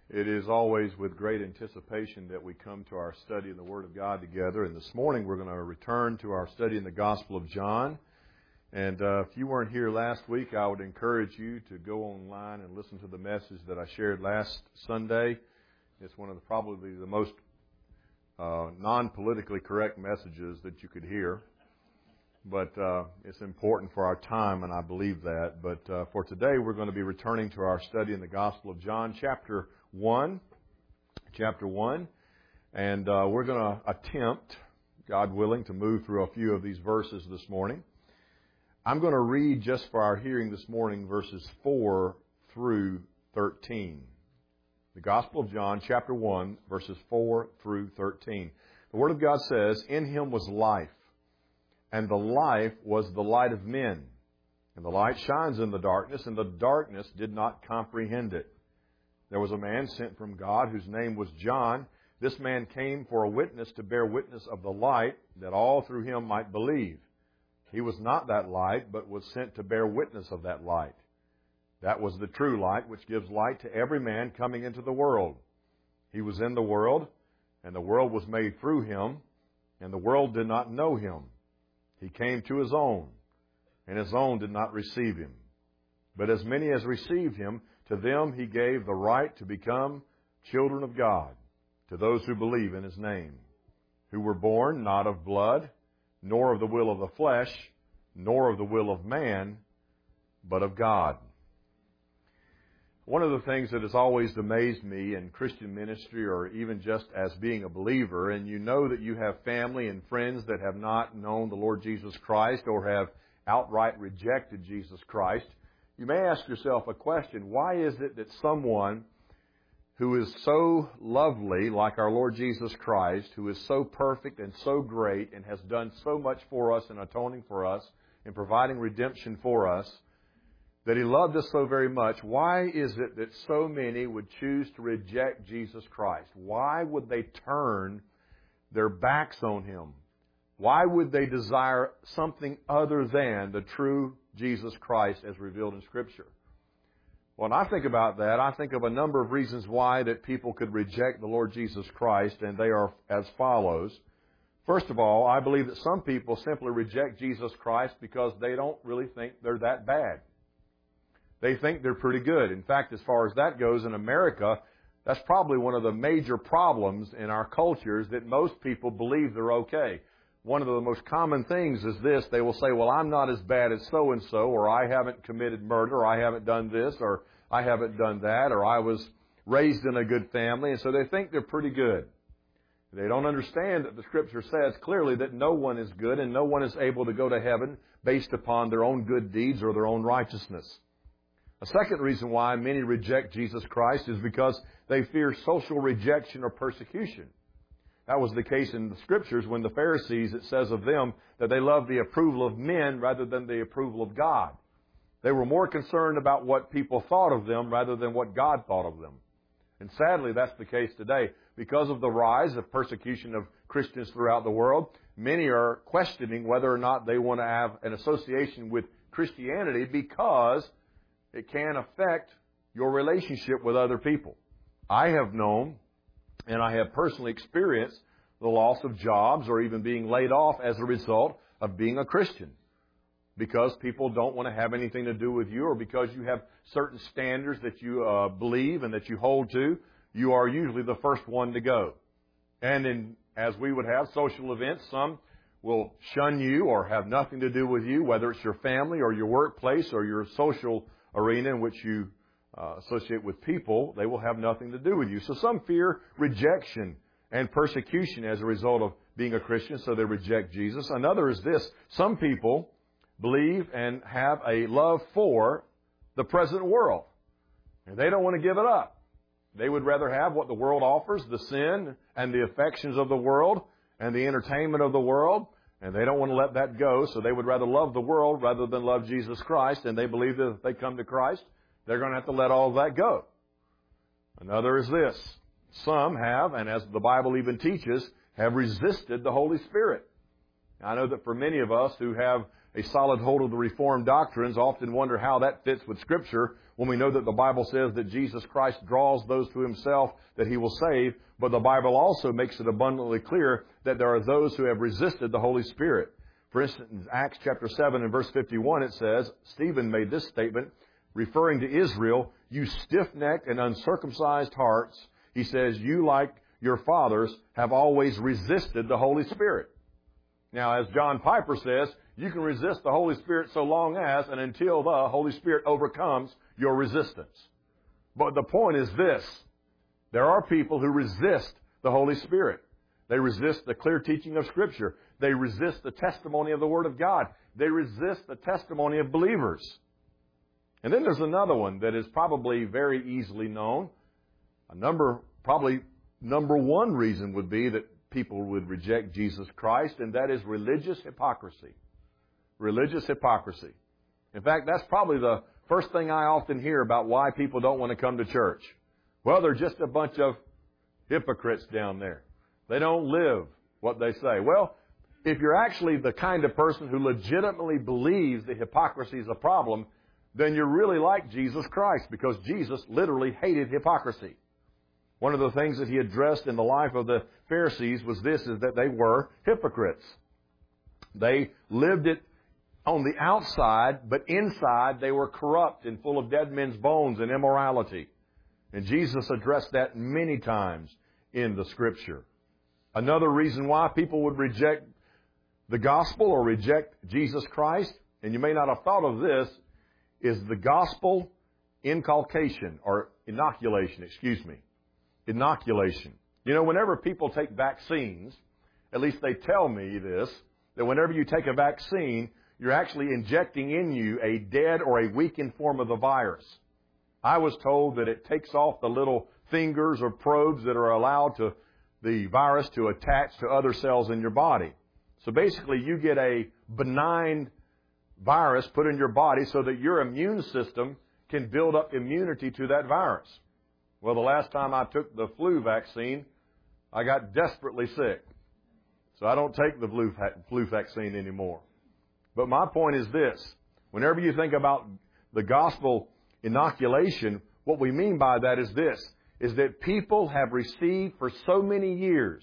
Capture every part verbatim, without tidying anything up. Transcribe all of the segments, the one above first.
It is always with great anticipation that we come to our study in the Word of God together. And this morning we're going to return to our study in the Gospel of John. And uh, if you weren't here last week, I would encourage you to go online and listen to the message that I shared last Sunday. It's one of the, probably the most uh, non-politically correct messages that you could hear. But uh, it's important for our time, and I believe that. But uh, for today, we're going to be returning to our study in the Gospel of John, chapter one. Chapter one. And uh, we're going to attempt, God willing, to move through a few of these verses this morning. I'm going to read just for our hearing this morning verses four through thirteen. The Gospel of John, chapter one, verses four through thirteen. The Word of God says, "In Him was life, and the life was the light of men. And the light shines in the darkness, and the darkness did not comprehend it. There was a man sent from God whose name was John. This man came for a witness to bear witness of the light, that all through him might believe. He was not that light, but was sent to bear witness of that light. That was the true light, which gives light to every man coming into the world. He was in the world, and the world was made through him, and the world did not know him. He came to his own, and his own did not receive him. But as many as received him, to them he gave the right to become children of God, to those who believe in his name, who were born not of blood, nor of the will of the flesh, nor of the will of man, but of God." One of the things that has always amazed me in Christian ministry, or even just as being a believer, and you know that you have family and friends that have not known the Lord Jesus Christ or have outright rejected Jesus Christ, you may ask yourself a question: why is it that someone who is so lovely, like our Lord Jesus Christ, who is so perfect and so great and has done so much for us in atoning for us and providing redemption for us, that He loved us so very much, why is it that so many would choose to reject Jesus Christ? Why would they turn their backs on Him? Why would they desire something other than the true Jesus Christ as revealed in Scripture? When I think about that, I think of a number of reasons why that people could reject the Lord Jesus Christ, and they are as follows. First of all, I believe that some people simply reject Jesus Christ because they don't really think they're that bad. They think they're pretty good. In fact, as far as that goes, in America, that's probably one of the major problems in our culture, is that most people believe they're okay. One of the most common things is this: they will say, well, I'm not as bad as so-and-so, or I haven't committed murder, or I haven't done this, or I haven't done that, or I was raised in a good family, and so they think they're pretty good. They don't understand that the Scripture says clearly that no one is good, and no one is able to go to heaven based upon their own good deeds or their own righteousness. A second reason why many reject Jesus Christ is because they fear social rejection or persecution. That was the case in the Scriptures when the Pharisees, it says of them that they loved the approval of men rather than the approval of God. They were more concerned about what people thought of them rather than what God thought of them. And sadly, that's the case today. Because of the rise of persecution of Christians throughout the world, many are questioning whether or not they want to have an association with Christianity because it can affect your relationship with other people. I have known, and I have personally experienced, the loss of jobs or even being laid off as a result of being a Christian, because people don't want to have anything to do with you, or because you have certain standards that you uh, believe and that you hold to. You are usually the first one to go. And in, as we would have social events, some will shun you or have nothing to do with you, whether it's your family or your workplace or your social arena in which you uh, associate with people. They will have nothing to do with you. So some fear rejection and persecution as a result of being a Christian, so they reject Jesus. Another is this: some people believe and have a love for the present world, and they don't want to give it up. They would rather have what the world offers, the sin and the affections of the world and the entertainment of the world, and they don't want to let that go, so they would rather love the world rather than love Jesus Christ, and they believe that if they come to Christ, they're going to have to let all of that go. Another is this: some have, and as the Bible even teaches, have resisted the Holy Spirit. I know that for many of us who have a solid hold of the Reformed doctrines often wonder how that fits with Scripture when we know that the Bible says that Jesus Christ draws those to Himself that He will save, but the Bible also makes it abundantly clear that there are those who have resisted the Holy Spirit. For instance, in Acts chapter seven and verse fifty-one, it says, Stephen made this statement, referring to Israel, "You stiff-necked and uncircumcised hearts," he says, "you, like your fathers, have always resisted the Holy Spirit." Now, as John Piper says, you can resist the Holy Spirit so long as and until the Holy Spirit overcomes your resistance. But the point is this: there are people who resist the Holy Spirit. They resist the clear teaching of Scripture. They resist the testimony of the Word of God. They resist the testimony of believers. And then there's another one that is probably very easily known. A number, probably number one reason would be that people would reject Jesus Christ, and that is religious hypocrisy. Religious hypocrisy. In fact, that's probably the first thing I often hear about why people don't want to come to church. Well, they're just a bunch of hypocrites down there. They don't live what they say. Well, if you're actually the kind of person who legitimately believes that hypocrisy is a problem, then you're really like Jesus Christ, because Jesus literally hated hypocrisy. One of the things that He addressed in the life of the Pharisees was this, is that they were hypocrites. They lived it on the outside, but inside they were corrupt and full of dead men's bones and immorality. And Jesus addressed that many times in the Scripture. Another reason why people would reject the gospel or reject Jesus Christ, and you may not have thought of this, is the gospel inculcation or inoculation, excuse me. Inoculation. You know, whenever people take vaccines, at least they tell me this, that whenever you take a vaccine, you're actually injecting in you a dead or a weakened form of the virus. I was told that it takes off the little fingers or probes that are allowed to the virus to attach to other cells in your body. So basically, you get a benign virus put in your body so that your immune system can build up immunity to that virus. Well, the last time I took the flu vaccine, I got desperately sick. So I don't take the flu, flu vaccine anymore. But my point is this: whenever you think about the gospel inoculation, what we mean by that is this, is that people have received for so many years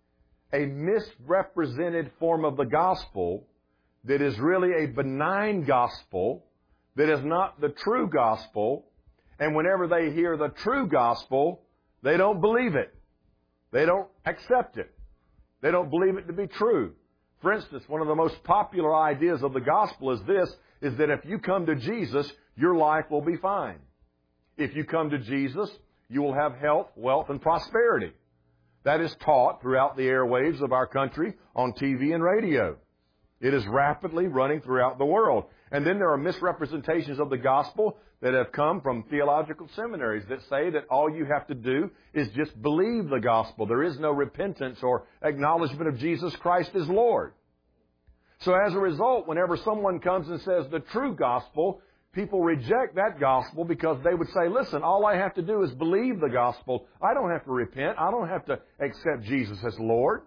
a misrepresented form of the gospel that is really a benign gospel, that is not the true gospel. And whenever they hear the true gospel, they don't believe it. They don't accept it. They don't believe it to be true. For instance, one of the most popular ideas of the gospel is this, is that if you come to Jesus, your life will be fine. If you come to Jesus, you will have health, wealth, and prosperity. That is taught throughout the airwaves of our country on T V and radio. It is rapidly running throughout the world. And then there are misrepresentations of the gospel that have come from theological seminaries that say that all you have to do is just believe the gospel. There is no repentance or acknowledgement of Jesus Christ as Lord. So as a result, whenever someone comes and says the true gospel, people reject that gospel because they would say, listen, all I have to do is believe the gospel. I don't have to repent. I don't have to accept Jesus as Lord.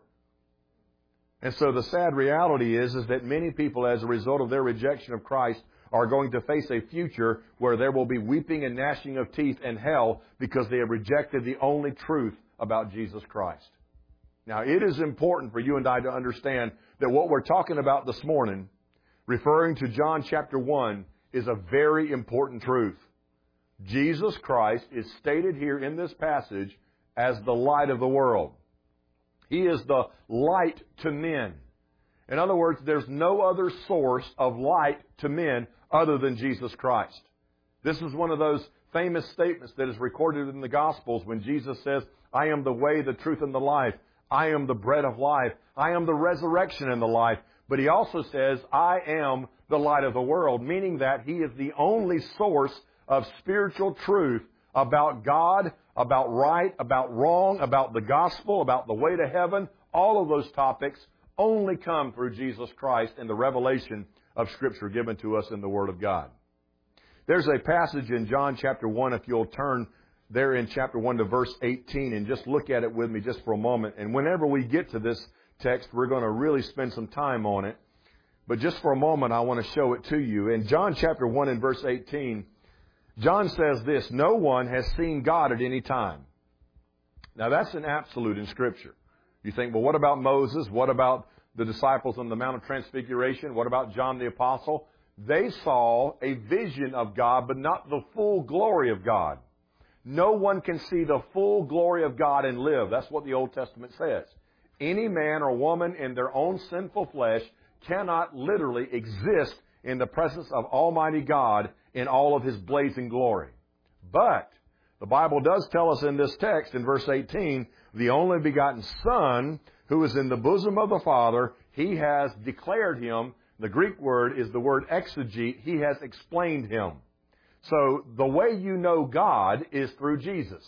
And so the sad reality is, is that many people, as a result of their rejection of Christ, are going to face a future where there will be weeping and gnashing of teeth and hell because they have rejected the only truth about Jesus Christ. Now, it is important for you and I to understand that what we're talking about this morning, referring to John chapter one, is a very important truth. Jesus Christ is stated here in this passage as the light of the world. He is the light to men. In other words, there's no other source of light to men other than Jesus Christ. This is one of those famous statements that is recorded in the Gospels when Jesus says, I am the way, the truth, and the life. I am the bread of life. I am the resurrection and the life. But He also says, I am the light of the world, meaning that He is the only source of spiritual truth about God, about right, about wrong, about the gospel, about the way to heaven. All of those topics only come through Jesus Christ and the revelation of Scripture given to us in the Word of God. There's a passage in John chapter one, if you'll turn there in chapter one to verse eighteen and just look at it with me just for a moment. And whenever we get to this text, we're going to really spend some time on it. But just for a moment, I want to show it to you. In John chapter one and verse eighteen, John says this, no one has seen God at any time. Now that's an absolute in Scripture. You think, well, what about Moses? What about the disciples on the Mount of Transfiguration? What about John the Apostle? They saw a vision of God, but not the full glory of God. No one can see the full glory of God and live. That's what the Old Testament says. Any man or woman in their own sinful flesh cannot literally exist in the presence of Almighty God in all of His blazing glory. But the Bible does tell us in this text, in verse eighteen, the only begotten Son who is in the bosom of the Father, He has declared Him. The Greek word is the word exegete. He has explained Him. So the way you know God is through Jesus.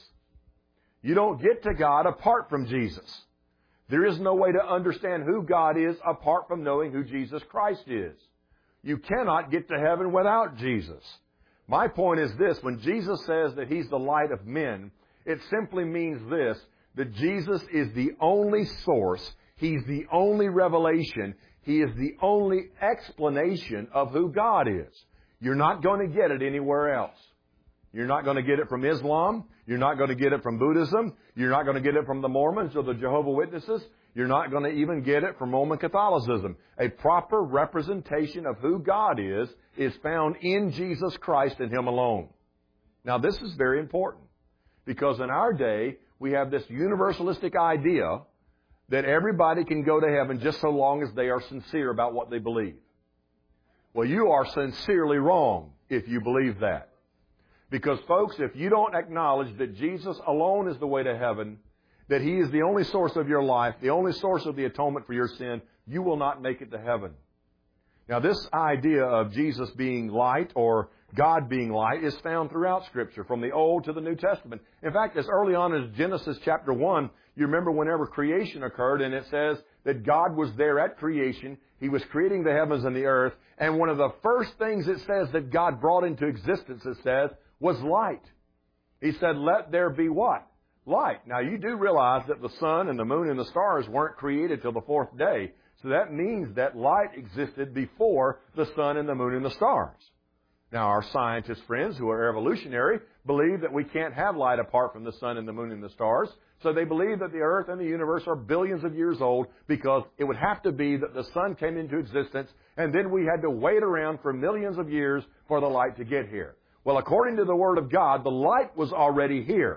You don't get to God apart from Jesus. There is no way to understand who God is apart from knowing who Jesus Christ is. You cannot get to heaven without Jesus. My point is this, when Jesus says that He's the light of men, it simply means this, that Jesus is the only source, He's the only revelation, He is the only explanation of who God is. You're not going to get it anywhere else. You're not going to get it from Islam. You're not going to get it from Buddhism. You're not going to get it from the Mormons or the Jehovah's Witnesses. You're not going to even get it from Roman Catholicism. A proper representation of who God is is found in Jesus Christ and Him alone. Now, this is very important because in our day, we have this universalistic idea that everybody can go to heaven just so long as they are sincere about what they believe. Well, you are sincerely wrong if you believe that. Because, folks, if you don't acknowledge that Jesus alone is the way to heaven, that He is the only source of your life, the only source of the atonement for your sin, you will not make it to heaven. Now, this idea of Jesus being light or God being light is found throughout Scripture, from the Old to the New Testament. In fact, as early on as Genesis chapter one, you remember whenever creation occurred, and it says that God was there at creation. He was creating the heavens and the earth. And one of the first things it says that God brought into existence, it says, was light. He said, let there be what? Light. Now, you do realize that the sun and the moon and the stars weren't created till the fourth day. So that means that light existed before the sun and the moon and the stars. Now, our scientist friends who are evolutionary believe that we can't have light apart from the sun and the moon and the stars. So they believe that the earth and the universe are billions of years old because it would have to be that the sun came into existence and then we had to wait around for millions of years for the light to get here. Well, according to the Word of God, the light was already here.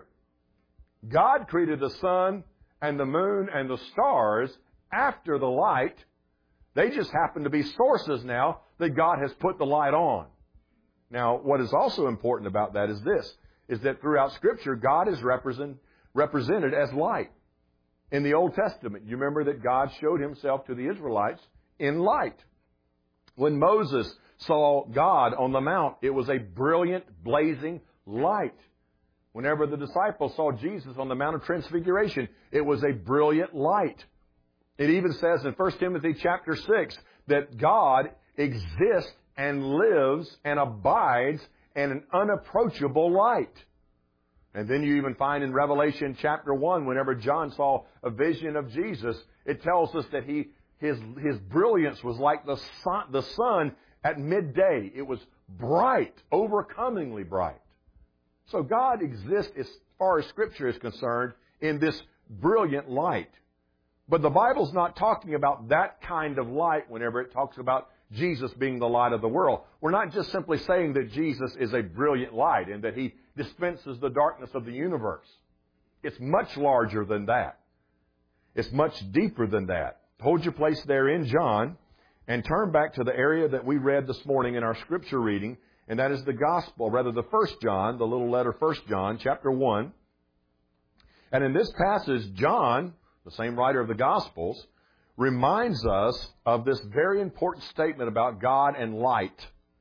God created the sun and the moon and the stars after the light. They just happen to be sources now that God has put the light on. Now, what is also important about that is this, is that throughout Scripture, God is represent, represented as light. In the Old Testament, you remember that God showed Himself to the Israelites in light. When Moses saw God on the mount, it was a brilliant, blazing light. Whenever the disciples saw Jesus on the Mount of Transfiguration, it was a brilliant light. It even says in First Timothy chapter six that God exists and lives and abides in an unapproachable light. And then you even find in Revelation chapter one, whenever John saw a vision of Jesus, it tells us that he his his brilliance was like the sun, the sun at midday. It was bright, overcomingly bright. So God exists, as far as Scripture is concerned, in this brilliant light. But the Bible's not talking about that kind of light whenever it talks about Jesus being the light of the world. We're not just simply saying that Jesus is a brilliant light and that He dispenses the darkness of the universe. It's much larger than that. It's much deeper than that. Hold your place there in John and turn back to the area that we read this morning in our Scripture reading, and that is the Gospel, rather the First John, the little letter First John, chapter one. And in this passage, John, the same writer of the Gospels, reminds us of this very important statement about God and light.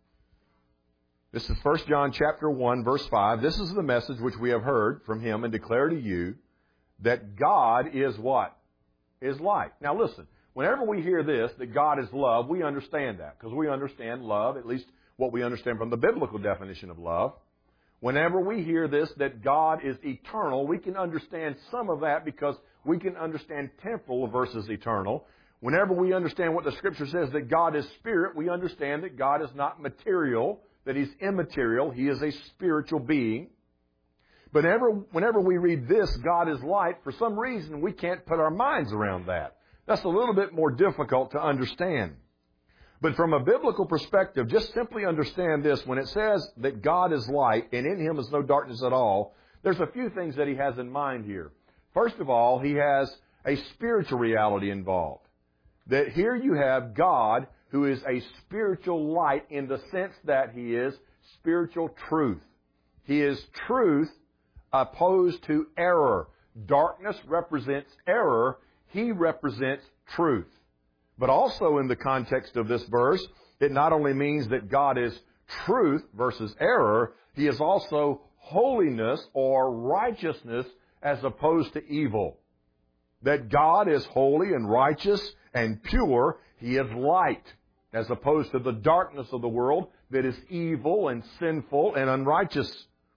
This is First John chapter one, verse five. This is the message which we have heard from Him and declare to you, that God is what? Is light. Now listen, whenever we hear this, that God is love, we understand that, because we understand love, at least what we understand from the biblical definition of love. Whenever we hear this, that God is eternal, we can understand some of that because we can understand temporal versus eternal. Whenever we understand what the Scripture says, that God is spirit, we understand that God is not material, that He's immaterial. He is a spiritual being. But whenever, whenever we read this, God is light, for some reason we can't put our minds around that. That's a little bit more difficult to understand. But from a biblical perspective, just simply understand this. When it says that God is light and in Him is no darkness at all, there's a few things that He has in mind here. First of all, He has a spiritual reality involved. That here you have God who is a spiritual light in the sense that He is spiritual truth. He is truth opposed to error. Darkness represents error. He represents truth. But also in the context of this verse, it not only means that God is truth versus error, He is also holiness or righteousness as opposed to evil. That God is holy and righteous and pure. He is light as opposed to the darkness of the world that is evil and sinful and unrighteous.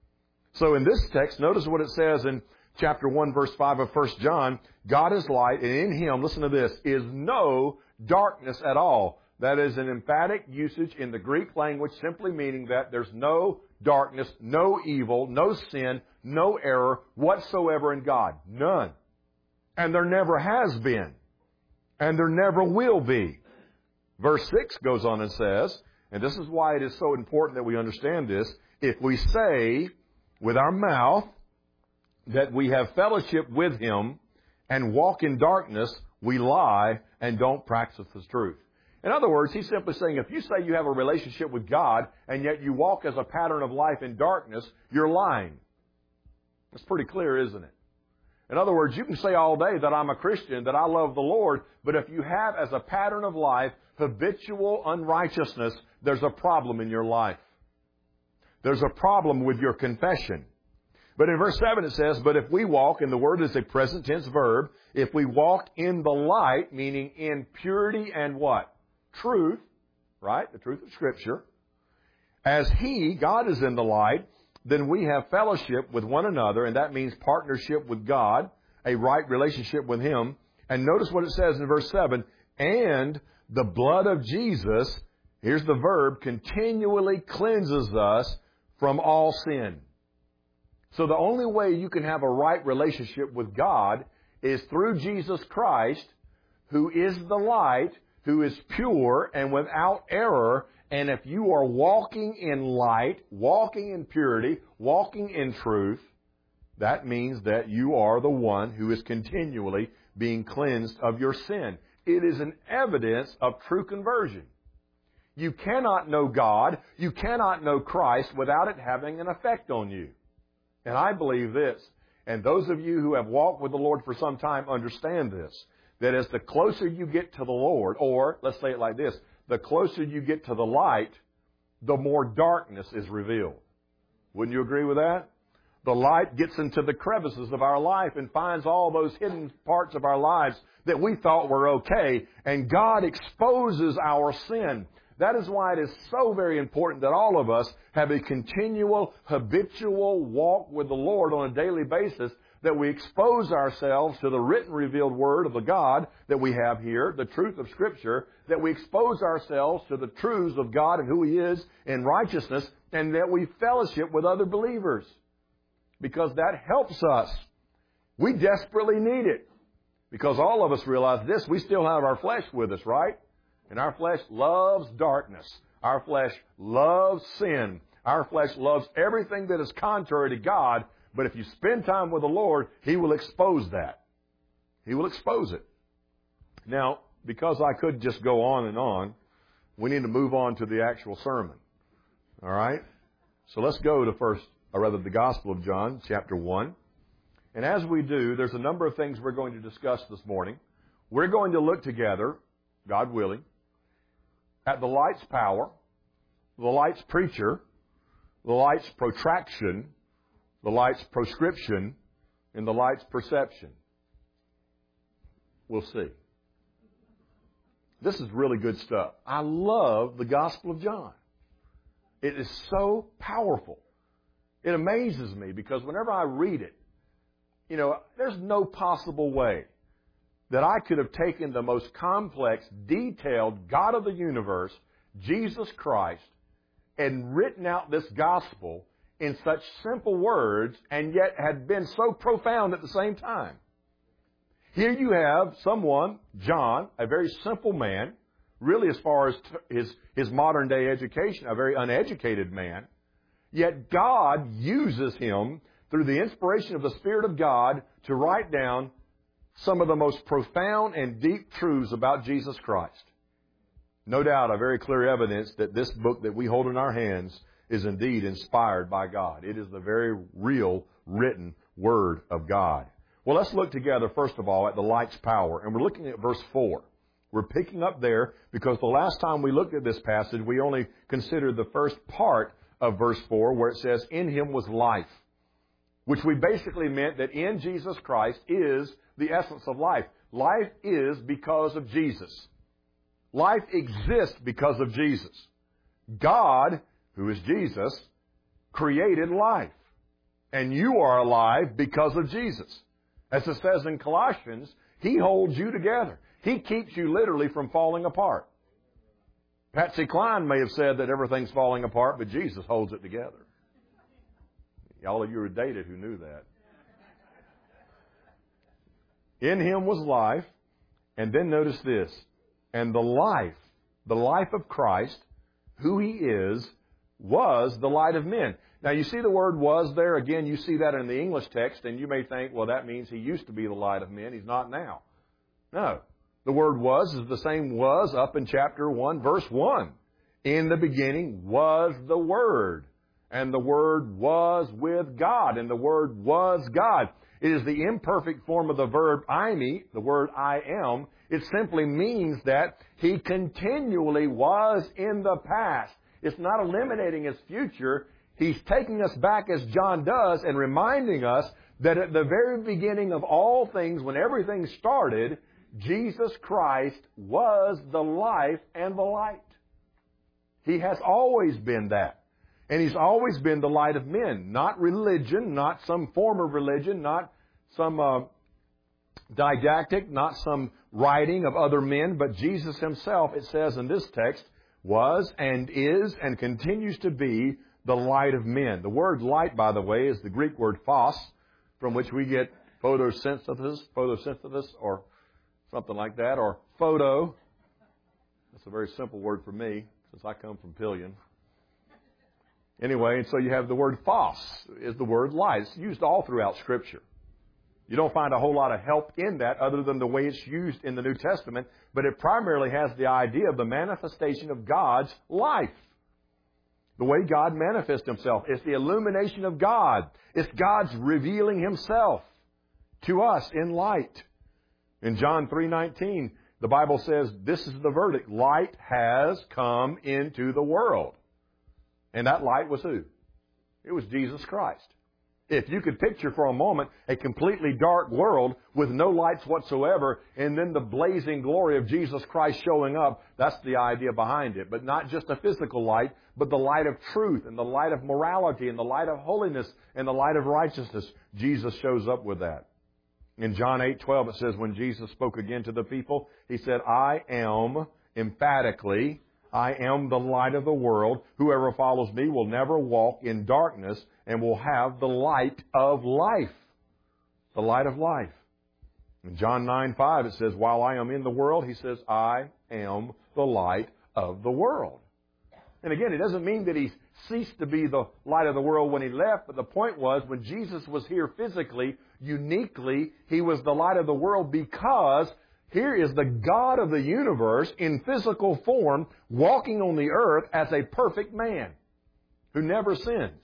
So in this text, notice what it says in chapter one, verse five of First John. God is light, and in Him, listen to this, is no darkness at all. That is an emphatic usage in the Greek language, simply meaning that there's no darkness, no evil, no sin, no error whatsoever in God. None. And there never has been. And there never will be. Verse six goes on and says, and this is why it is so important that we understand this, if we say with our mouth that we have fellowship with Him and walk in darkness, we lie and don't practice the truth. In other words, he's simply saying if you say you have a relationship with God and yet you walk as a pattern of life in darkness, you're lying. That's pretty clear, isn't it? In other words, you can say all day that I'm a Christian, that I love the Lord, but if you have as a pattern of life habitual unrighteousness, there's a problem in your life. There's a problem with your confession. But in verse seven it says, but if we walk, and the word is a present tense verb, if we walk in the light, meaning in purity and what? Truth, right? The truth of Scripture. As He, God, is in the light, then we have fellowship with one another, and that means partnership with God, a right relationship with Him. And notice what it says in verse seven, and the blood of Jesus, here's the verb, continually cleanses us from all sin. So the only way you can have a right relationship with God is through Jesus Christ, who is the light, who is pure and without error. And if you are walking in light, walking in purity, walking in truth, that means that you are the one who is continually being cleansed of your sin. It is an evidence of true conversion. You cannot know God, you cannot know Christ without it having an effect on you. And I believe this, and those of you who have walked with the Lord for some time understand this, that as the closer you get to the Lord, or let's say it like this, the closer you get to the light, the more darkness is revealed. Wouldn't you agree with that? The light gets into the crevices of our life and finds all those hidden parts of our lives that we thought were okay, and God exposes our sin. That is why it is so very important that all of us have a continual, habitual walk with the Lord on a daily basis, that we expose ourselves to the written, revealed Word of the God that we have here, the truth of Scripture, that we expose ourselves to the truths of God and who He is in righteousness, and that we fellowship with other believers. Because that helps us. We desperately need it. Because all of us realize this, we still have our flesh with us, right? And our flesh loves darkness. Our flesh loves sin. Our flesh loves everything that is contrary to God. But if you spend time with the Lord, He will expose that. He will expose it. Now, because I could just go on and on, we need to move on to the actual sermon. All right? So let's go to first, or rather the Gospel of John, chapter one. And as we do, there's a number of things we're going to discuss this morning. We're going to look together, God willing, at the light's power, the light's preacher, the light's protraction, the light's proscription, and the light's perception. We'll see. This is really good stuff. I love the Gospel of John. It is so powerful. It amazes me because whenever I read it, you know, there's no possible way that I could have taken the most complex, detailed God of the universe, Jesus Christ, and written out this gospel in such simple words, and yet had been so profound at the same time. Here you have someone, John, a very simple man, really as far as his, his modern day education, a very uneducated man, yet God uses him through the inspiration of the Spirit of God to write down some of the most profound and deep truths about Jesus Christ. No doubt, a very clear evidence that this book that we hold in our hands is indeed inspired by God. It is the very real written Word of God. Well, let's look together, first of all, at the light's power. And we're looking at verse four. We're picking up there because the last time we looked at this passage, we only considered the first part of verse four, where it says, in Him was life, which we basically meant that in Jesus Christ is the essence of life. Life is because of Jesus. Life exists because of Jesus. God, who is Jesus, created life. And you are alive because of Jesus. As it says in Colossians, He holds you together. He keeps you literally from falling apart. Patsy Cline may have said that everything's falling apart, but Jesus holds it together. All of you are dated who knew that. In Him was life, and then notice this, and the life, the life of Christ, who He is, was the light of men. Now you see the word was there. Again, you see that in the English text, and you may think, well, that means He used to be the light of men. He's not now. No. The word was is the same was up in chapter one, verse one. In the beginning was the Word, and the Word was with God, and the Word was God. It is the imperfect form of the verb eimi, the word I am. It simply means that He continually was in the past. It's not eliminating His future. He's taking us back, as John does, and reminding us that at the very beginning of all things, when everything started, Jesus Christ was the life and the light. He has always been that. And He's always been the light of men. Not religion, not some form of religion, not some uh, didactic, not some writing of other men, but Jesus Himself, it says in this text, was and is and continues to be the light of men. The word light, by the way, is the Greek word phos, from which we get photosynthesis, photosynthesis or something like that, or photo. That's a very simple word for me, since I come from Pillion. Anyway, and so you have the word phos, is the word light. It's used all throughout Scripture. You don't find a whole lot of help in that other than the way it's used in the New Testament, but it primarily has the idea of the manifestation of God's life. The way God manifests Himself. It's the illumination of God. It's God's revealing Himself to us in light. In John three nineteen, the Bible says, this is the verdict. Light has come into the world. And that light was who? It was Jesus Christ. If you could picture for a moment a completely dark world with no lights whatsoever, and then the blazing glory of Jesus Christ showing up, that's the idea behind it. But not just a physical light, but the light of truth and the light of morality and the light of holiness and the light of righteousness. Jesus shows up with that. In John eight twelve, it says, when Jesus spoke again to the people, He said, I am, emphatically, I am the light of the world. Whoever follows me will never walk in darkness and will have the light of life. The light of life. In John nine five, it says, while I am in the world, He says, I am the light of the world. And again, it doesn't mean that He ceased to be the light of the world when He left, but the point was, when Jesus was here physically, uniquely, He was the light of the world because here is the God of the universe in physical form walking on the earth as a perfect man who never sins.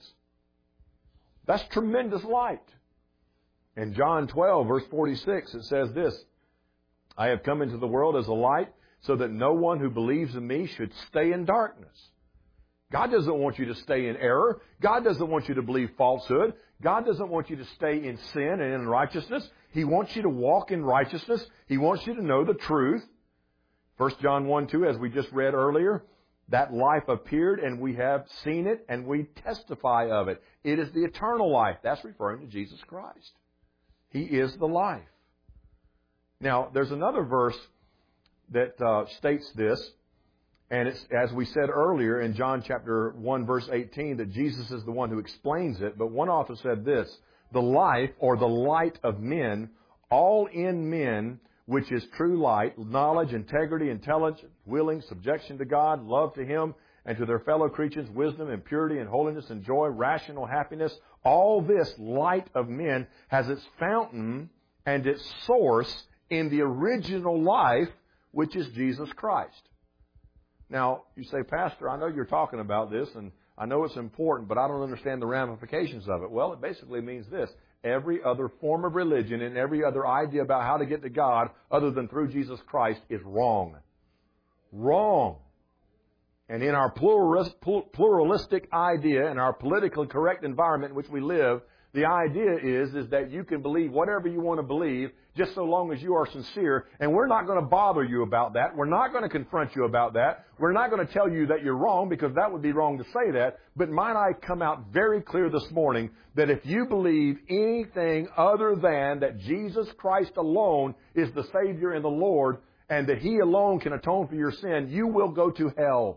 That's tremendous light. In John twelve, verse forty-six, it says this, I have come into the world as a light so that no one who believes in me should stay in darkness. God doesn't want you to stay in error. God doesn't want you to believe falsehood. God doesn't want you to stay in sin and in unrighteousness. He wants you to walk in righteousness. He wants you to know the truth. First John one two, as we just read earlier, that life appeared and we have seen it and we testify of it. It is the eternal life. That's referring to Jesus Christ. He is the life. Now, there's another verse that uh, states this, and it's, as we said earlier in John chapter one, verse eighteen, that Jesus is the one who explains it. But one author said this, the life or the light of men, all in men, which is true light, knowledge, integrity, intelligence, willing, subjection to God, love to Him, and to their fellow creatures, wisdom and purity and holiness and joy, rational happiness. All this light of men has its fountain and its source in the original life, which is Jesus Christ. Now, you say, Pastor, I know you're talking about this, and I know it's important, but I don't understand the ramifications of it. Well, it basically means this. Every other form of religion and every other idea about how to get to God other than through Jesus Christ is wrong. Wrong. And in our pluralistic idea, in our politically correct environment in which we live, the idea is, is that you can believe whatever you want to believe just so long as you are sincere. And we're not going to bother you about that. We're not going to confront you about that. We're not going to tell you that you're wrong, because that would be wrong to say that. But might I come out very clear this morning that if you believe anything other than that Jesus Christ alone is the Savior and the Lord, and that He alone can atone for your sin, you will go to hell.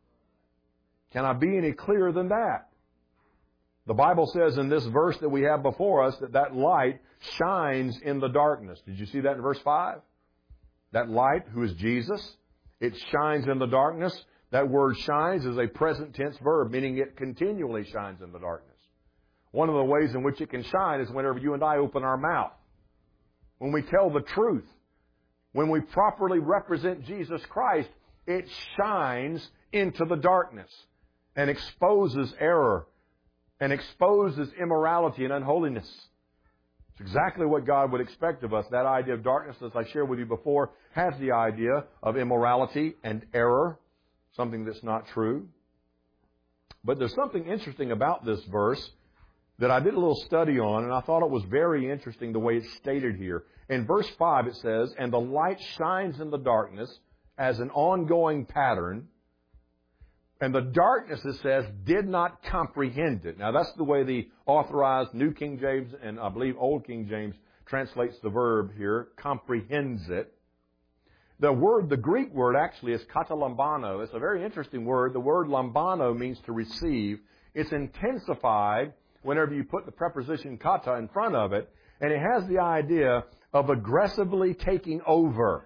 Can I be any clearer than that? The Bible says in this verse that we have before us that that light shines in the darkness. Did you see that in verse five? That light, who is Jesus, it shines in the darkness. That word shines is a present tense verb, meaning it continually shines in the darkness. One of the ways in which it can shine is whenever you and I open our mouth. When we tell the truth. When we properly represent Jesus Christ, it shines into the darkness and exposes error and exposes immorality and unholiness. It's exactly what God would expect of us. That idea of darkness, as I shared with you before, has the idea of immorality and error, something that's not true. But there's something interesting about this verse that I did a little study on, and I thought it was very interesting the way it's stated here. In verse five it says, and the light shines in the darkness as an ongoing pattern, and the darkness, it says, did not comprehend it. Now, that's the way the authorized New King James and I believe Old King James translates the verb here, comprehends it. The word, the Greek word actually is katalambano. It's a very interesting word. The word lambano means to receive. It's intensified whenever you put the preposition kata in front of it, and it has the idea of aggressively taking over.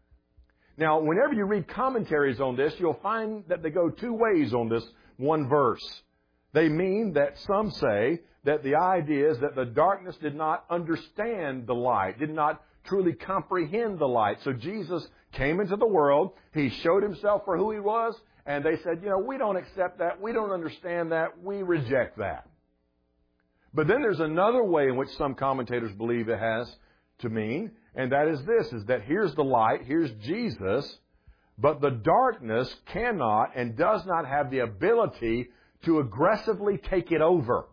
Now, whenever you read commentaries on this, you'll find that they go two ways on this one verse. They mean that some say that the idea is that the darkness did not understand the light, did not truly comprehend the light. So Jesus came into the world, He showed Himself for who He was, and they said, you know, we don't accept that, we don't understand that, we reject that. But then there's another way in which some commentators believe it has to mean, and that is this, is that here's the light, here's Jesus, but the darkness cannot and does not have the ability to aggressively take it over.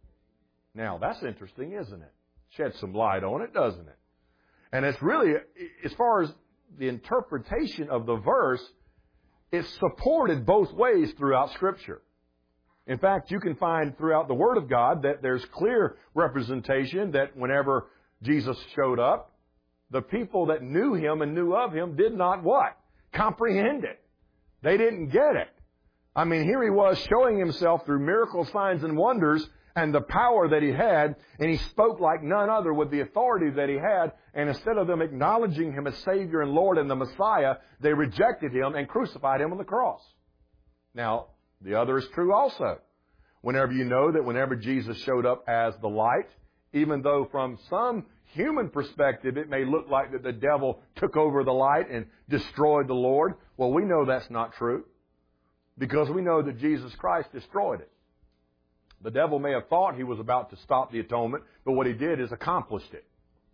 Now, that's interesting, isn't it? Shed some light on it, doesn't it? And it's really, as far as the interpretation of the verse, it's supported both ways throughout Scripture. In fact, you can find throughout the Word of God that there's clear representation that whenever Jesus showed up, the people that knew Him and knew of Him did not what? Comprehend it. They didn't get it. I mean, here He was showing Himself through miracle signs and wonders and the power that He had, and He spoke like none other with the authority that He had, and instead of them acknowledging Him as Savior and Lord and the Messiah, they rejected Him and crucified Him on the cross. Now, the other is true also. Whenever you know that whenever Jesus showed up as the light, even though from some human perspective it may look like that the devil took over the light and destroyed the Lord, well, we know that's not true, because we know that Jesus Christ destroyed it. The devil may have thought he was about to stop the atonement, but what he did is accomplished it.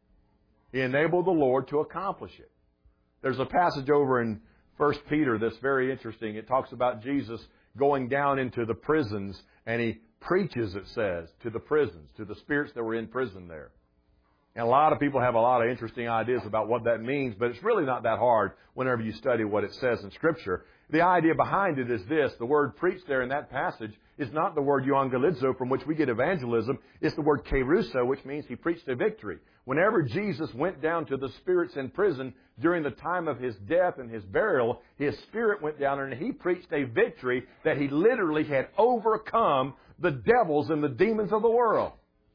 He enabled the Lord to accomplish it. There's a passage over in First Peter that's very interesting. It talks about Jesus going down into the prisons, and He preaches, it says, to the prisons, to the spirits that were in prison there. And a lot of people have a lot of interesting ideas about what that means, but it's really not that hard whenever you study what it says in Scripture. The idea behind it is this. The word preached there in that passage is not the word euangelizo from which we get evangelism. It's the word keruso, which means he preached a victory. Whenever Jesus went down to the spirits in prison during the time of his death and his burial, his spirit went down and he preached a victory that he literally had overcome the devils and the demons of the world.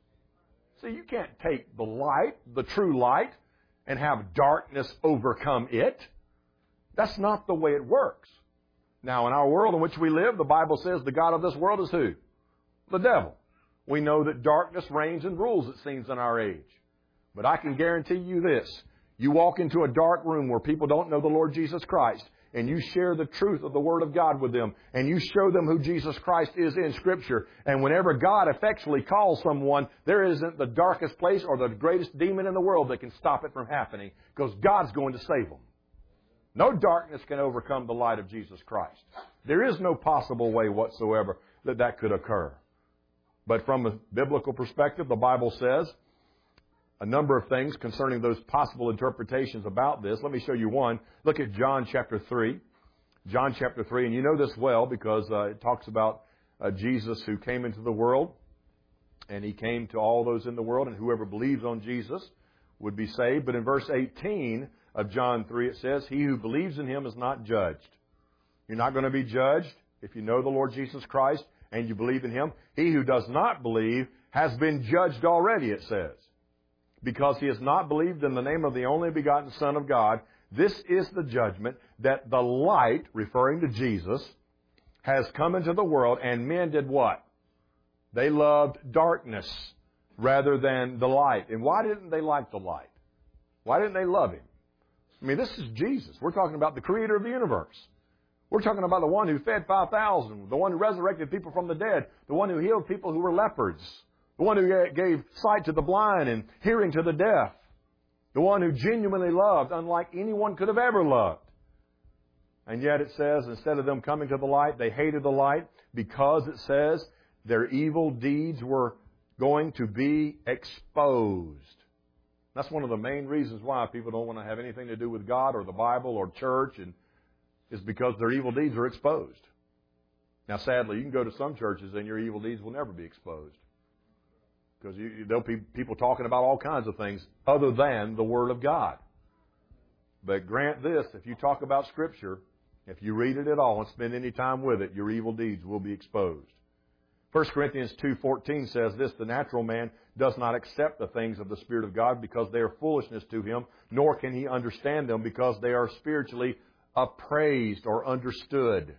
See, you can't take the light, the true light, and have darkness overcome it. That's not the way it works. Now, in our world in which we live, the Bible says the God of this world is who? The devil. We know that darkness reigns and rules, it seems, in our age. But I can guarantee you this. You walk into a dark room where people don't know the Lord Jesus Christ, and you share the truth of the Word of God with them, and you show them who Jesus Christ is in Scripture. And whenever God effectually calls someone, there isn't the darkest place or the greatest demon in the world that can stop it from happening, because God's going to save them. No darkness can overcome the light of Jesus Christ. There is no possible way whatsoever that that could occur. But from a biblical perspective, the Bible says a number of things concerning those possible interpretations about this. Let me show you one. Look at John chapter three. John chapter three, and you know this well because uh, it talks about uh, Jesus who came into the world, and he came to all those in the world, and whoever believes on Jesus would be saved. But in verse eighteen of John three, it says, he who believes in him is not judged. You're not going to be judged if you know the Lord Jesus Christ and you believe in him. He who does not believe has been judged already, it says, because he has not believed in the name of the only begotten Son of God. This is the judgment, that the light, referring to Jesus, has come into the world, and men did what? They loved darkness rather than the light. And why didn't they like the light? Why didn't they love him? I mean, this is Jesus. We're talking about the creator of the universe. We're talking about the one who fed five thousand, the one who resurrected people from the dead, the one who healed people who were leopards, the one who gave sight to the blind and hearing to the deaf, the one who genuinely loved unlike anyone could have ever loved. And yet it says, instead of them coming to the light, they hated the light because it says their evil deeds were going to be exposed. That's one of the main reasons why people don't want to have anything to do with God or the Bible or church, and is because their evil deeds are exposed. Now, sadly, you can go to some churches and your evil deeds will never be exposed, because you, there'll be people talking about all kinds of things other than the Word of God. But grant this, if you talk about Scripture, if you read it at all and spend any time with it, your evil deeds will be exposed. First Corinthians two fourteen says this, the natural man does not accept the things of the Spirit of God because they are foolishness to him, nor can he understand them because they are spiritually appraised or understood.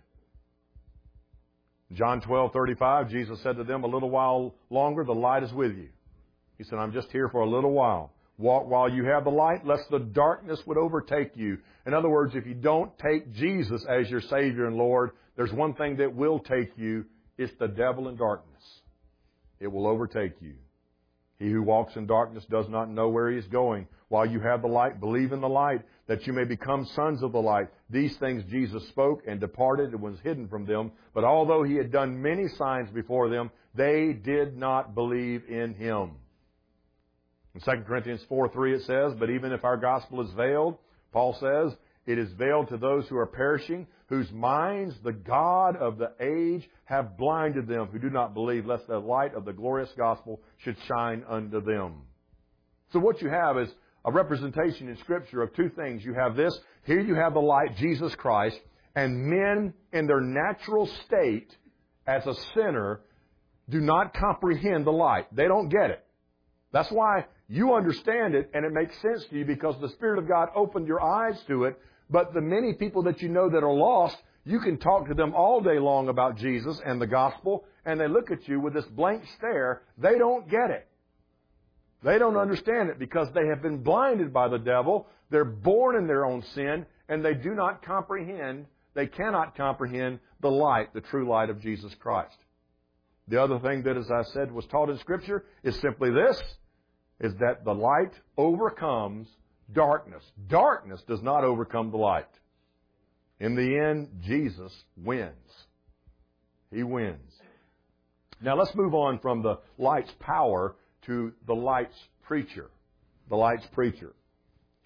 John twelve thirty-five, Jesus said to them, a little while longer, the light is with you. He said, I'm just here for a little while. Walk while you have the light, lest the darkness would overtake you. In other words, if you don't take Jesus as your Savior and Lord, there's one thing that will take you. It's the devil in darkness. It will overtake you. He who walks in darkness does not know where he is going. While you have the light, believe in the light, that you may become sons of the light. These things Jesus spoke and departed and was hidden from them. But although he had done many signs before them, they did not believe in him. In Second Corinthians four three it says, but even if our gospel is veiled, Paul says, it is veiled to those who are perishing, whose minds the God of the age have blinded them, who do not believe, lest the light of the glorious gospel should shine unto them. So what you have is a representation in Scripture of two things. You have this, here you have the light, Jesus Christ, and men in their natural state as a sinner do not comprehend the light. They don't get it. That's why you understand it and it makes sense to you, because the Spirit of God opened your eyes to it. But the many people that you know that are lost, you can talk to them all day long about Jesus and the gospel, and they look at you with this blank stare. They don't get it. They don't understand it because they have been blinded by the devil. They're born in their own sin, and they do not comprehend, they cannot comprehend the light, the true light of Jesus Christ. The other thing that, as I said, was taught in Scripture is simply this, is that the light overcomes darkness. Darkness does not overcome the light. In the end, Jesus wins. He wins. Now let's move on from the light's power to the light's preacher. The light's preacher.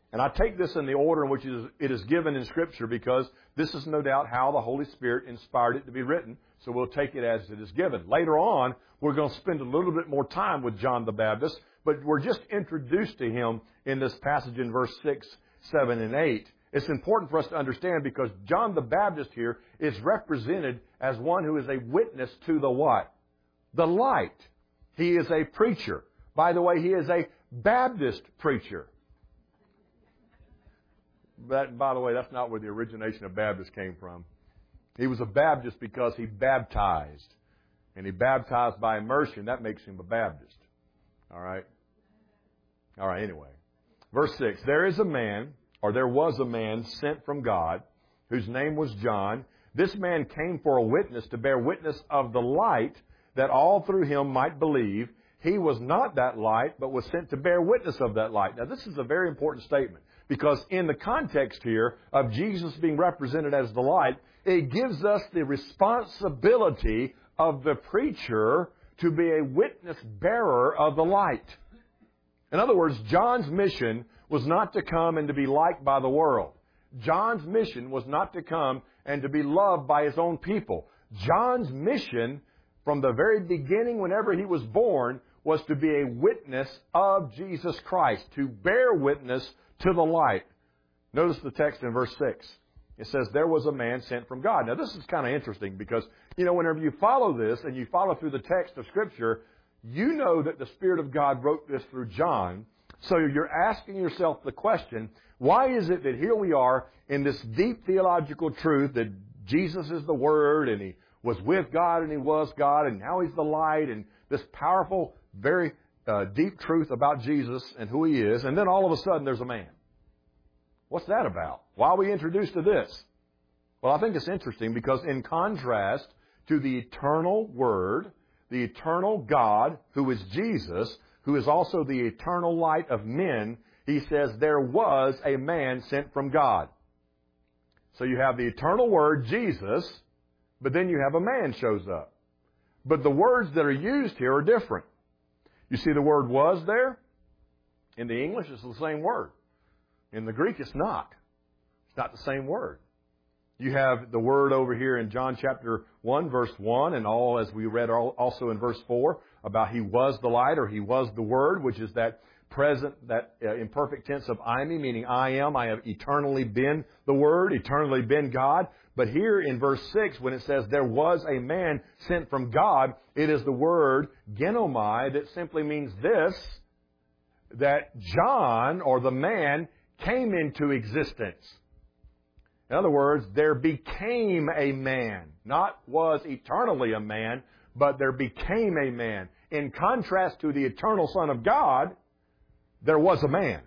And I take this in the order in which it is, it is given in Scripture because this is no doubt how the Holy Spirit inspired it to be written. So we'll take it as it is given. Later on, we're going to spend a little bit more time with John the Baptist, but we're just introduced to him in this passage in verse six, seven, and eight. It's important for us to understand because John the Baptist here is represented as one who is a witness to the what? The light. He is a preacher. By the way, he is a Baptist preacher. That, by the way, that's not where the origination of Baptist came from. He was a Baptist because he baptized. And he baptized by immersion. That makes him a Baptist. All right? All right, anyway. Verse six. There is a man, or there was a man sent from God, whose name was John. This man came for a witness to bear witness of the light, that all through him might believe. He was not that light, but was sent to bear witness of that light. Now, this is a very important statement. Because in the context here of Jesus being represented as the light, it gives us the responsibility of the preacher to be a witness bearer of the light. In other words, John's mission was not to come and to be liked by the world. John's mission was not to come and to be loved by his own people. John's mission from the very beginning, whenever he was born, was to be a witness of Jesus Christ, to bear witness to the light. Notice the text in verse six. It says, there was a man sent from God. Now, this is kind of interesting because, you know, whenever you follow this and you follow through the text of Scripture, you know that the Spirit of God wrote this through John. So you're asking yourself the question, why is it that here we are in this deep theological truth that Jesus is the Word and He was with God and He was God and now He's the light, and this powerful, very Uh, deep truth about Jesus and who He is, and then all of a sudden there's a man. What's that about? Why are we introduced to this? Well, I think it's interesting because in contrast to the eternal Word, the eternal God, who is Jesus, who is also the eternal light of men, He says there was a man sent from God. So you have the eternal Word, Jesus, but then you have a man shows up. But the words that are used here are different. You see the word was there? In the English, it's the same word. In the Greek, it's not. It's not the same word. You have the word over here in John chapter one, verse one, and all as we read also in verse four about He was the light, or He was the Word, which is that present, that uh, imperfect tense of I me, meaning I am. I have eternally been the Word, eternally been God. But here in verse six, when it says there was a man sent from God, it is the word genomai that simply means this, that John, or the man, came into existence. In other words, there became a man. Not was eternally a man, but there became a man. In contrast to the eternal Son of God, there was a man.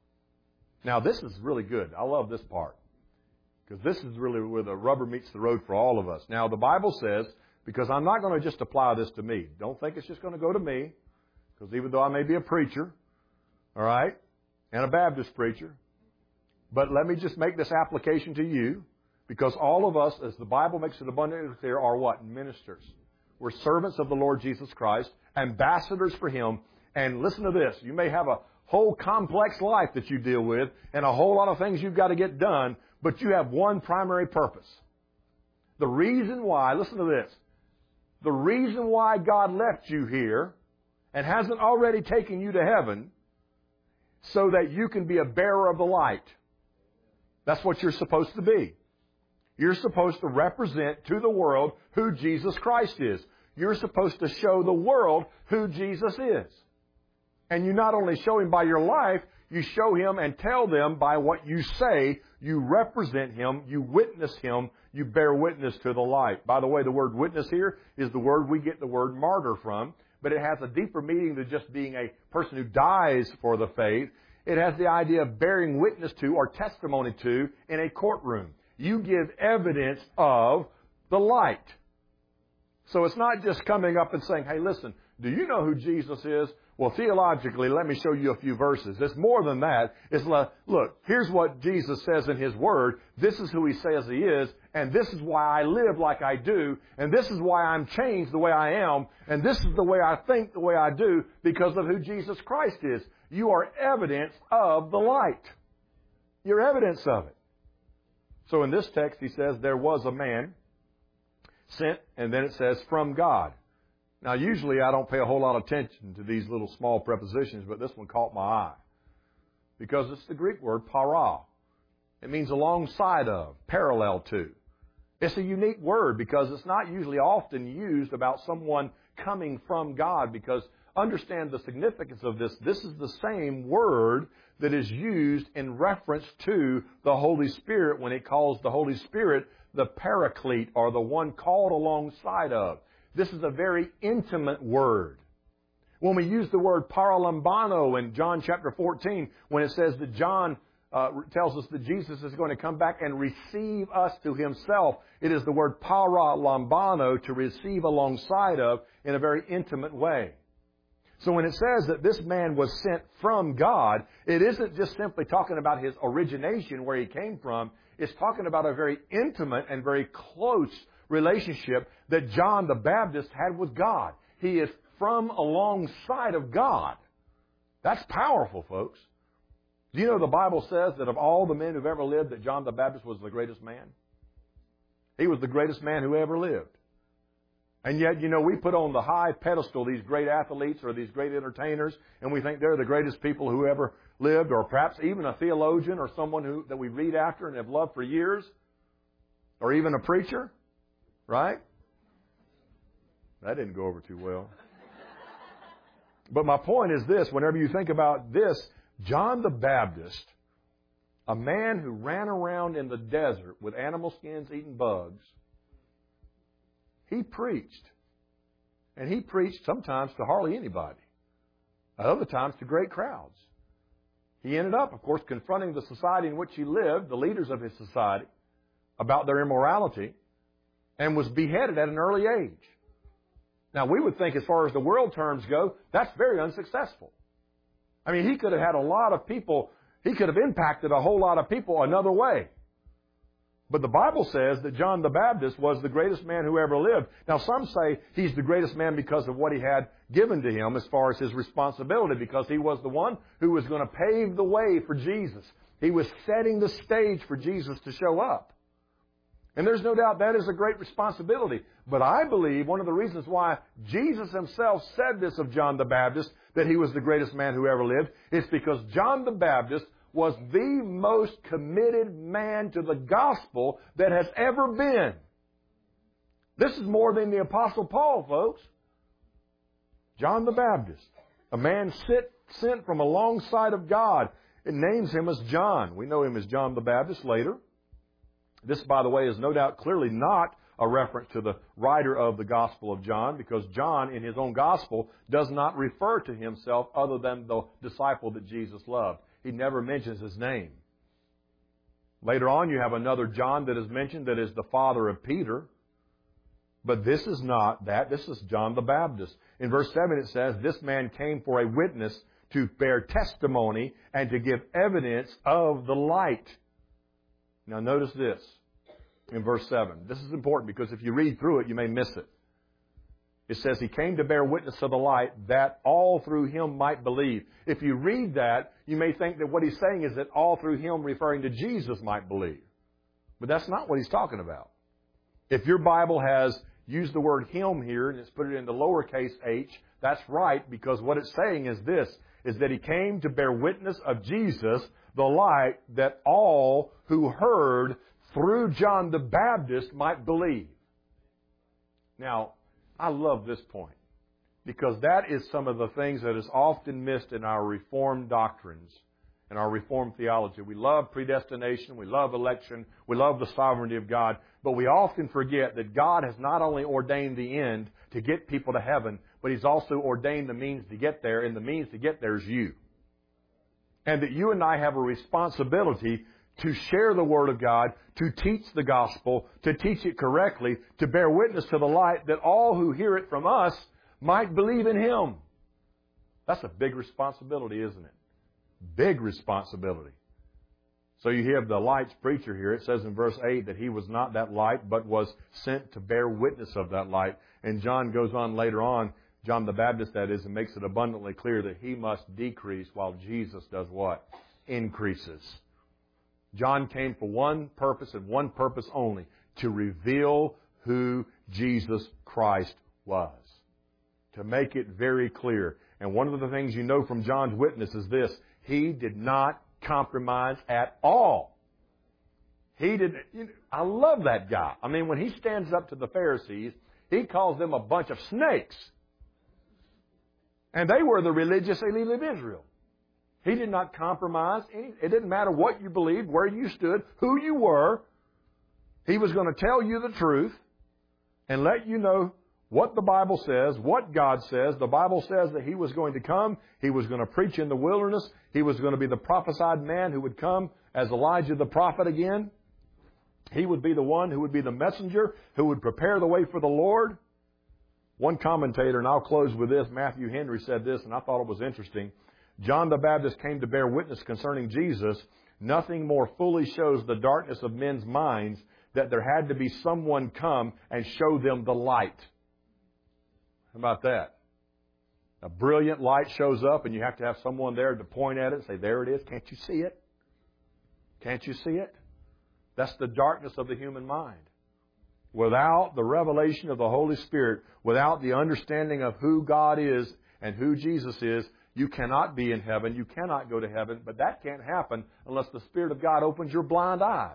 Now, this is really good. I love this part. Because this is really where the rubber meets the road for all of us. Now, the Bible says, because I'm not going to just apply this to me. Don't think it's just going to go to me. Because even though I may be a preacher, all right, and a Baptist preacher, but let me just make this application to you. Because all of us, as the Bible makes it abundantly clear, are what? Ministers. We're servants of the Lord Jesus Christ, ambassadors for Him. And listen to this. You may have a whole complex life that you deal with and a whole lot of things you've got to get done. But you have one primary purpose. The reason why, listen to this, the reason why God left you here and hasn't already taken you to heaven so that you can be a bearer of the light. That's what you're supposed to be. You're supposed to represent to the world who Jesus Christ is. You're supposed to show the world who Jesus is. And you not only show Him by your life, you show Him and tell them by what you say. You represent Him, you witness Him, you bear witness to the light. By the way, the word witness here is the word we get the word martyr from, but it has a deeper meaning than just being a person who dies for the faith. It has the idea of bearing witness to or testimony to in a courtroom. You give evidence of the light. So it's not just coming up and saying, hey, listen, do you know who Jesus is? Well, theologically, let me show you a few verses. It's more than that. It's like, look, here's what Jesus says in His Word. This is who He says He is. And this is why I live like I do. And this is why I'm changed the way I am. And this is the way I think the way I do because of who Jesus Christ is. You are evidence of the light. your evidence of it. So in this text, he says, there was a man sent, and then it says, from God. Now, usually I don't pay a whole lot of attention to these little small prepositions, but this one caught my eye. Because it's the Greek word para. It means alongside of, parallel to. It's a unique word because it's not usually often used about someone coming from God, because understand the significance of this. This is the same word that is used in reference to the Holy Spirit when it calls the Holy Spirit the Paraclete, or the one called alongside of. This is a very intimate word. When we use the word paralambano in John chapter fourteen, when it says that John uh, tells us that Jesus is going to come back and receive us to himself, it is the word paralambano, to receive alongside of, in a very intimate way. So when it says that this man was sent from God, it isn't just simply talking about his origination, where he came from. It's talking about a very intimate and very close relationship that John the Baptist had with God. He is from alongside of God. That's powerful, folks. Do you know the Bible says that of all the men who've ever lived, that John the Baptist was the greatest man? He was the greatest man who ever lived. And yet, you know, we put on the high pedestal these great athletes or these great entertainers, and we think they're the greatest people who ever lived, or perhaps even a theologian or someone who that we read after and have loved for years, or even a preacher, right? That didn't go over too well. But my point is this: whenever you think about this, John the Baptist, a man who ran around in the desert with animal skins eating bugs, he preached. And he preached sometimes to hardly anybody. At other times to great crowds. He ended up, of course, confronting the society in which he lived, the leaders of his society, about their immorality, and was beheaded at an early age. Now, we would think, as far as the world terms go, that's very unsuccessful. I mean, he could have had a lot of people, he could have impacted a whole lot of people another way. But the Bible says that John the Baptist was the greatest man who ever lived. Now, some say he's the greatest man because of what he had given to him as far as his responsibility, because he was the one who was going to pave the way for Jesus. He was setting the stage for Jesus to show up. And there's no doubt that is a great responsibility. But I believe one of the reasons why Jesus himself said this of John the Baptist, that he was the greatest man who ever lived, is because John the Baptist was the most committed man to the gospel that has ever been. This is more than the Apostle Paul, folks. John the Baptist, a man sit, sent from alongside of God. It names him as John. We know him as John the Baptist later. This, by the way, is no doubt clearly not a reference to the writer of the Gospel of John, because John, in his own Gospel, does not refer to himself other than the disciple that Jesus loved. He never mentions his name. Later on, you have another John that is mentioned that is the father of Peter. But this is not that. This is John the Baptist. In verse seven it says, this man came for a witness, to bear testimony and to give evidence of the light. Now notice this in verse seven. This is important because if you read through it, you may miss it. It says, he came to bear witness of the light, that all through him might believe. If you read that, you may think that what he's saying is that all through him, referring to Jesus, might believe. But that's not what he's talking about. If your Bible has used the word him here, and it's put it into lowercase h, that's right, because what it's saying is this, is that he came to bear witness of Jesus, the light, that all who heard through John the Baptist might believe. Now, I love this point, because that is some of the things that is often missed in our Reformed doctrines and our Reformed theology. We love predestination, we love election, we love the sovereignty of God, but we often forget that God has not only ordained the end to get people to heaven, but He's also ordained the means to get there, and the means to get there is you. And that you and I have a responsibility to share the Word of God, to teach the gospel, to teach it correctly, to bear witness to the light, that all who hear it from us might believe in Him. That's a big responsibility, isn't it? Big responsibility. So you hear the light's preacher here. It says in verse eight that he was not that light, but was sent to bear witness of that light. And John goes on later on, John the Baptist that is, and makes it abundantly clear that he must decrease while Jesus does what? Increases. John came for one purpose and one purpose only, to reveal who Jesus Christ was. To make it very clear. And one of the things you know from John's witness is this: he did not compromise at all. He did. You know, I love that guy. I mean, when he stands up to the Pharisees, he calls them a bunch of snakes. And they were the religious elite of Israel. He did not compromise. It didn't matter what you believed, where you stood, who you were. He was going to tell you the truth and let you know what the Bible says, what God says. The Bible says that He was going to come. He was going to preach in the wilderness. He was going to be the prophesied man who would come as Elijah the prophet again. He would be the one who would be the messenger, who would prepare the way for the Lord. One commentator, and I'll close with this, Matthew Henry said this, and I thought it was interesting. John the Baptist came to bear witness concerning Jesus. Nothing more fully shows the darkness of men's minds that there had to be someone come and show them the light. How about that? A brilliant light shows up and you have to have someone there to point at it and say, there it is. Can't you see it? Can't you see it? That's the darkness of the human mind. Without the revelation of the Holy Spirit, without the understanding of who God is and who Jesus is, you cannot be in heaven. You cannot go to heaven. But that can't happen unless the Spirit of God opens your blind eyes.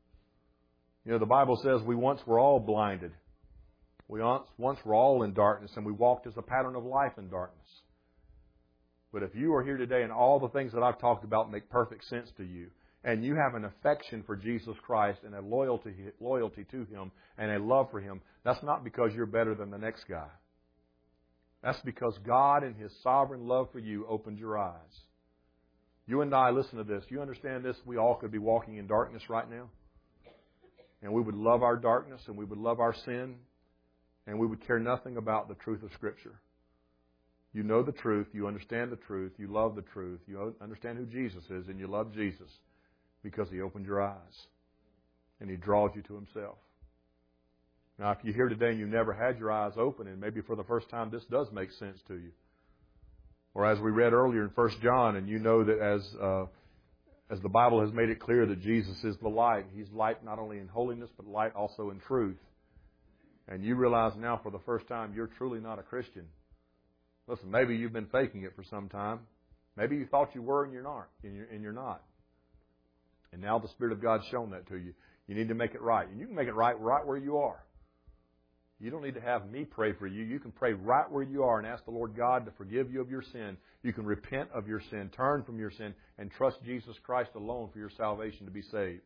You know, the Bible says we once were all blinded. We once, once were all in darkness, and we walked as a pattern of life in darkness. But if you are here today and all the things that I've talked about make perfect sense to you, and you have an affection for Jesus Christ and a loyalty, loyalty to Him and a love for Him, that's not because you're better than the next guy. That's because God in His sovereign love for you opened your eyes. You and I, listen to this. You understand this? We all could be walking in darkness right now. And we would love our darkness and we would love our sin. And we would care nothing about the truth of Scripture. You know the truth. You understand the truth. You love the truth. You understand who Jesus is. And you love Jesus because He opened your eyes. And He draws you to Himself. Now, if you're here today and you never had your eyes open, and maybe for the first time this does make sense to you. Or as we read earlier in First John, and you know that as uh, as the Bible has made it clear that Jesus is the light. He's light not only in holiness, but light also in truth. And you realize now for the first time you're truly not a Christian. Listen, maybe you've been faking it for some time. Maybe you thought you were and you're not. And you're, and you're not. And now the Spirit of God's shown that to you. You need to make it right. And you can make it right right where you are. You don't need to have me pray for you. You can pray right where you are and ask the Lord God to forgive you of your sin. You can repent of your sin, turn from your sin, and trust Jesus Christ alone for your salvation to be saved.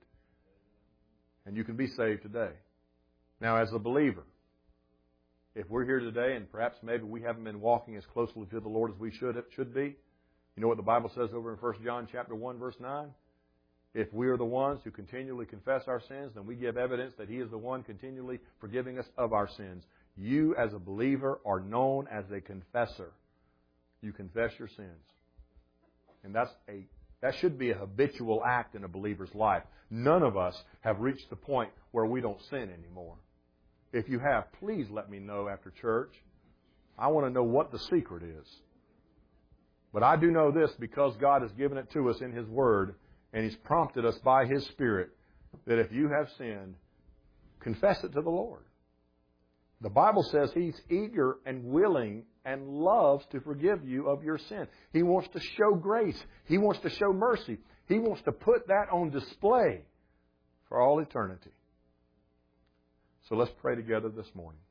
And you can be saved today. Now, as a believer, if we're here today and perhaps maybe we haven't been walking as closely to the Lord as we should should be, you know what the Bible says over in First John chapter one, verse nine? If we are the ones who continually confess our sins, then we give evidence that He is the one continually forgiving us of our sins. You, as a believer, are known as a confessor. You confess your sins. And that's a that should be a habitual act in a believer's life. None of us have reached the point where we don't sin anymore. If you have, please let me know after church. I want to know what the secret is. But I do know this because God has given it to us in His Word, and He's prompted us by His Spirit, that if you have sinned, confess it to the Lord. The Bible says He's eager and willing and loves to forgive you of your sin. He wants to show grace. He wants to show mercy. He wants to put that on display for all eternity. So let's pray together this morning.